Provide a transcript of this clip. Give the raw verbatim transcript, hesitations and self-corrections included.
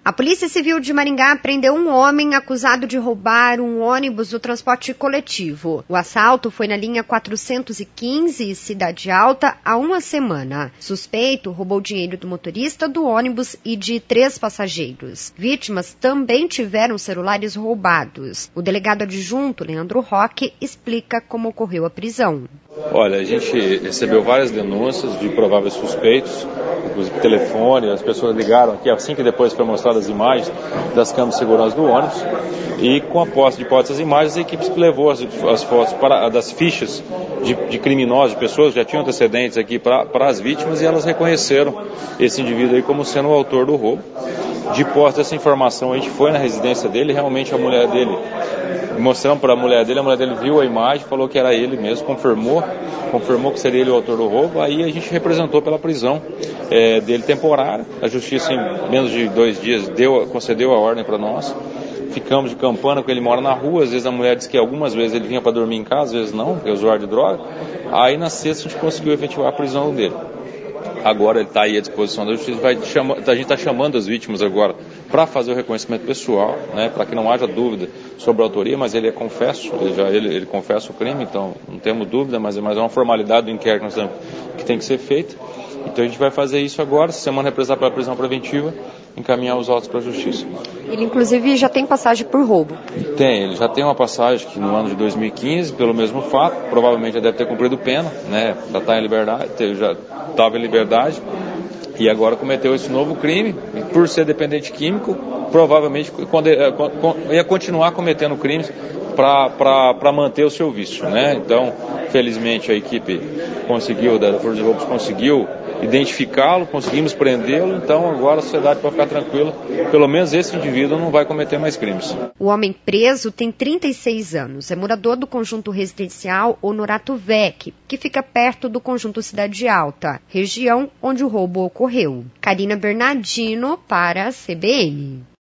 A Polícia Civil de Maringá prendeu um homem acusado de roubar um ônibus do transporte coletivo. O assalto foi na linha quatrocentos e quinze, Cidade Alta, há uma semana. Suspeito roubou dinheiro do motorista do ônibus e de três passageiros. Vítimas também tiveram celulares roubados. O delegado adjunto, Leandro Roque, explica como ocorreu a prisão. Olha, a gente recebeu várias denúncias de prováveis suspeitos, inclusive telefone, as pessoas ligaram aqui assim que depois foi mostradas as imagens das câmeras de segurança do ônibus, e com a posse de posse das imagens, a equipe levou as, as fotos para, das fichas de, de criminosos, de pessoas que já tinham antecedentes aqui para, para as vítimas, e elas reconheceram esse indivíduo aí como sendo o autor do roubo. De posse dessa informação, a gente foi na residência dele, realmente a mulher dele, mostramos para a mulher dele, a mulher dele viu a imagem, falou que era ele mesmo, confirmou, confirmou que seria ele o autor do roubo. Aí a gente representou pela prisão é, dele temporária. A justiça, em menos de dois dias, deu, concedeu a ordem para nós. Ficamos de campana, porque ele mora na rua. Às vezes a mulher disse que algumas vezes ele vinha para dormir em casa, às vezes não, porque é usuário de droga. Aí na sexta a gente conseguiu efetivar a prisão dele. Agora ele está aí à disposição da justiça. Vai chama, a gente está chamando as vítimas agora para fazer o reconhecimento pessoal, né, para que não haja dúvida sobre a autoria, mas ele é confesso, ele, já, ele, ele confessa o crime, então não temos dúvida, mas, mas é uma formalidade do inquérito que, nós temos, que tem que ser feita. Então a gente vai fazer isso agora, se semana represar pela prisão preventiva, encaminhar os autos para a justiça. Ele inclusive já tem passagem por roubo? Tem, ele já tem uma passagem que no ano de dois mil e quinze, pelo mesmo fato, provavelmente já deve ter cumprido pena, né, já está em liberdade, já estava em liberdade, e agora cometeu esse novo crime, e por ser dependente químico, provavelmente ia continuar cometendo crimes para manter o seu vício, né? Então, felizmente a equipe conseguiu, da Força de Roubos conseguiu identificá-lo, conseguimos prendê-lo, então agora a sociedade pode ficar tranquila, pelo menos esse indivíduo não vai cometer mais crimes. O homem preso tem trinta e seis anos, é morador do conjunto residencial Honorato Vec, que fica perto do conjunto Cidade Alta, região onde o roubo ocorreu. Karina Bernardino para a C B N.